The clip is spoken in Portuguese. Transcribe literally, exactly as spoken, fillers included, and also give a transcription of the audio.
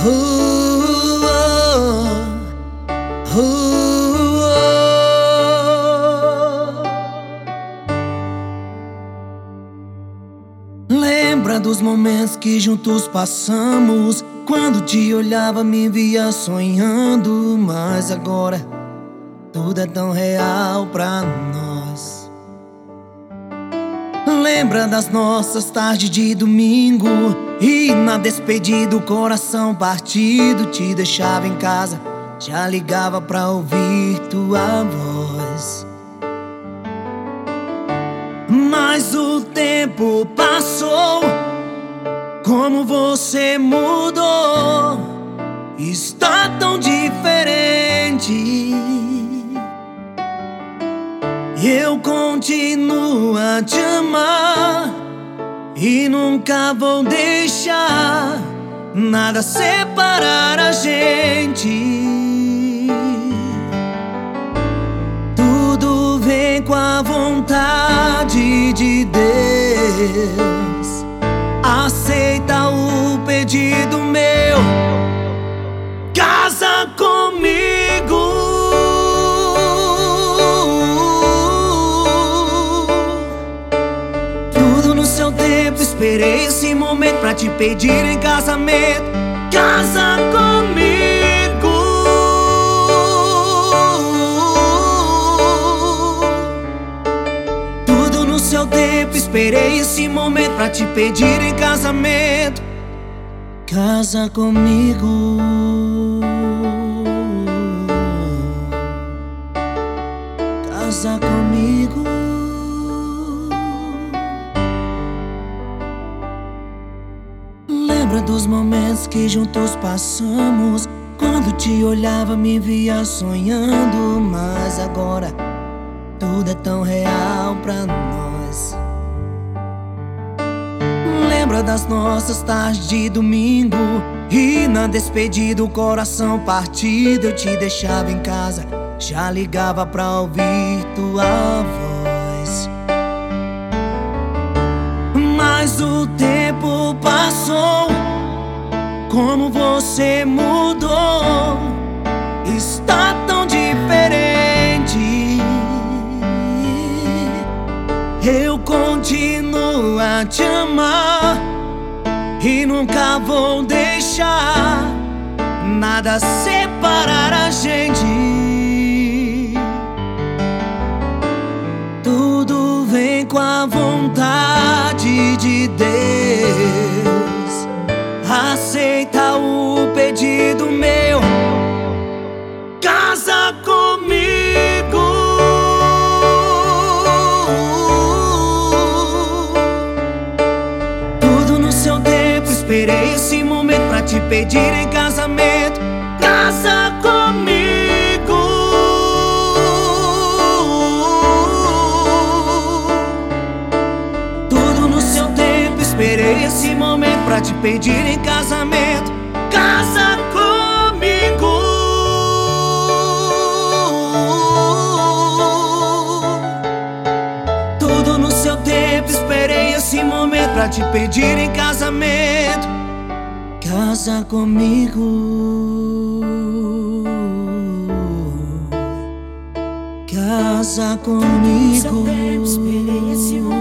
Uh, oh, uh, oh. Lembra dos momentos que juntos passamos? Quando te olhava me via sonhando, mas agora tudo é tão real pra nós. Lembra das nossas tardes de domingo e na despedida o coração partido te deixava em casa, já ligava pra ouvir tua voz. Mas o tempo passou, como você mudou, está tão diferente. Eu continuo a te amar e nunca vou deixar nada separar a gente. Tudo vem com a vontade de Deus. Aceita o pedido meu, casa comigo. Tudo no seu tempo, esperei esse momento pra te pedir em casamento. Casa comigo. Tudo no seu tempo, esperei esse momento pra te pedir em casamento. Casa comigo. Casa comigo. Lembra dos momentos que juntos passamos? Quando te olhava me via sonhando, mas agora tudo é tão real pra nós. Lembra das nossas tardes de domingo e na despedida o coração partido eu te deixava em casa, já ligava pra ouvir tua voz. Mas o tempo passou, como você mudou, está tão diferente. Eu continuo a te amar e nunca vou deixar nada separar a gente. Tudo vem com a vontade de Deus. Aceita o pedido meu, casa comigo. Tudo no seu tempo, esperei esse momento pra te pedir em casamento. Casa comigo. Tudo no seu tempo, esperei esse momento pra te pedir em casamento. Casa comigo. Tudo no seu tempo, esperei esse momento pra te pedir em casamento. Casa comigo. Casa comigo. Seu tempo, esperei esse momento